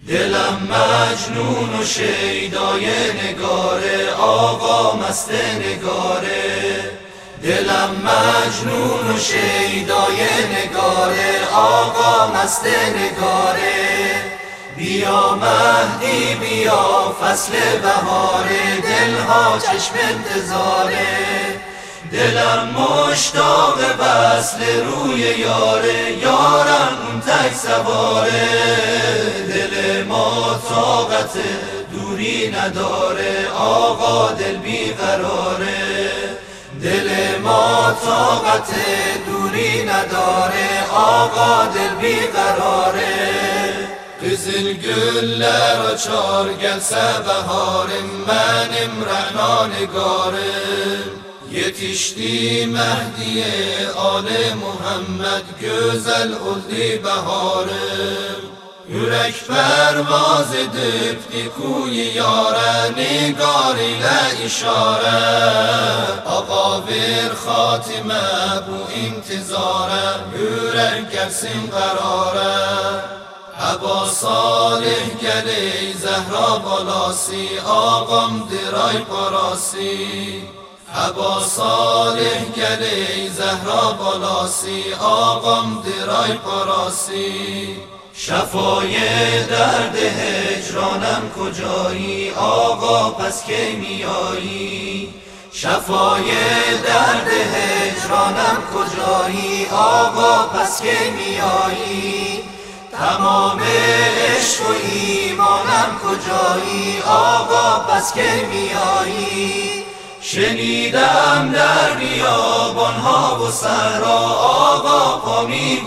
دلم مجنون و شیدای نگاره، آقا مست نگاره. دلم مجنون و شیدای نگاره، آقا مست نگاره. بیا مهدی بیا فصل بهاره، دلها چشم انتظاره. دلم مشتاق وصل روی یاره، یارم اون تک سواره. دل ما طاقت دوری نداره، آقا دل بیقراره. دل ما طاقت دوری نداره، آقا دل بیقراره. Qızıl güller açar gelse baharım, benim Rəna nigarım. Yetişti Mehdiye Ali Muhammed, güzel oldu baharım. Yürek pervaz edipti kuy yare, nigar ile işare. Ağa ver hatime bu intizare, yürek gelsin karare. Aba Salih geli Zehra balasi, ağamdır ay parası. Aba Salih geli Zehra balasi, ağamdır ay parası. شفای درد هجرانم کجایی، آقا پس کی میایی؟ شفای درد هجرانم کجایی، آقا پس کی میایی؟ تمام عشق و ایمانم کجایی، آقا پس کی میایی؟ شنیدم در بیابانها و صحرا، آقا پا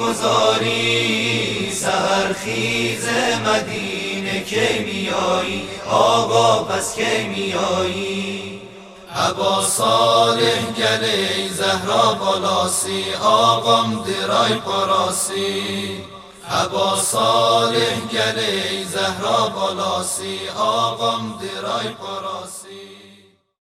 میگذاری. سحرخیز مدینه کی میایی، آقا پس کی میایی؟ ابا صالح گلی زهرا بالاسی، آقامdır ay parası. ابا صالح گلی زهرا بالاسی، آقامdır ay parası.